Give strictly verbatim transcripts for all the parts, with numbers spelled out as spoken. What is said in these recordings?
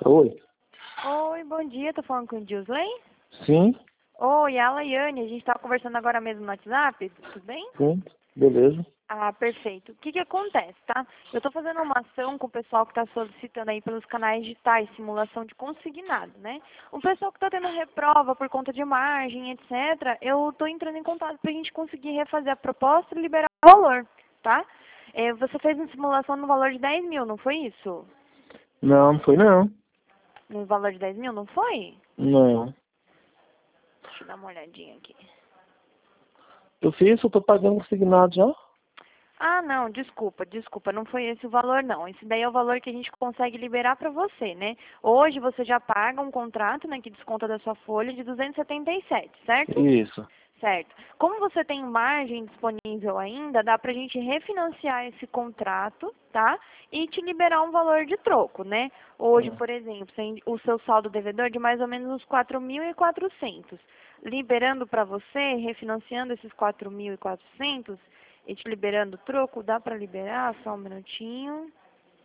Oi. Oi, bom dia, tô falando com o Gilsley? Sim, Oi, a Laiane, a gente tava conversando agora mesmo no WhatsApp, tudo bem? sim, beleza. Ah, perfeito. O que que acontece, tá? Eu tô fazendo uma ação com o pessoal que tá solicitando aí pelos canais digitais, simulação de consignado, né? O pessoal que tá tendo reprova por conta de margem, etcétera, eu tô entrando em contato pra gente conseguir refazer a proposta e liberar o valor, tá? Eh, você fez uma simulação no valor de dez mil, não foi isso? Não, não foi não. No valor de dez mil, não foi? Não. Deixa eu dar uma olhadinha aqui. Eu fiz, eu tô pagando consignado já. Ah, não, desculpa, desculpa, não foi esse o valor, não. Esse daí é o valor que a gente consegue liberar para você, né? Hoje você já paga um contrato, né, que desconta da sua folha de duzentos e setenta e sete, certo? Isso. Certo. Como você tem margem disponível ainda, dá pra gente refinanciar esse contrato, tá? E te liberar um valor de troco, né? Hoje, Hum. por exemplo, tem o seu saldo devedor de mais ou menos uns quatro mil e quatrocentos. Liberando para você, refinanciando esses quatro mil e quatrocentos e te liberando o troco, dá pra liberar, só um minutinho,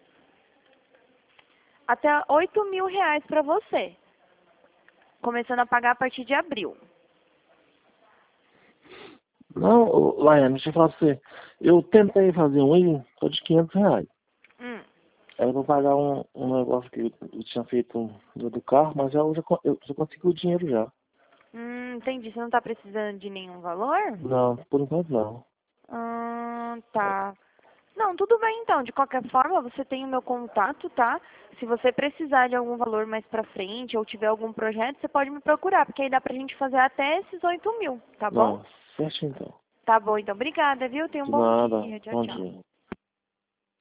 até oito mil reais para você, começando a pagar a partir de abril. Não, ô, Laiane, deixa eu falar pra você. Eu tentei fazer um aí, só de quinhentos reais. Hum. Era pra pagar um, um negócio que eu, eu tinha feito do, do carro, mas já, eu já, co- eu já consegui o dinheiro já. Hum, entendi. Você não tá precisando de nenhum valor? Não, por enquanto não. Hum, tá. Não, tudo bem então. De qualquer forma, você tem o meu contato, tá? Se você precisar de algum valor mais pra frente ou tiver algum projeto, você pode me procurar, porque aí dá pra gente fazer até esses oito mil, tá bom? Não, certo então. Tá bom, então. Obrigada, viu? Tenha um De bom nada. dia. Tchau, Bom tchau. dia.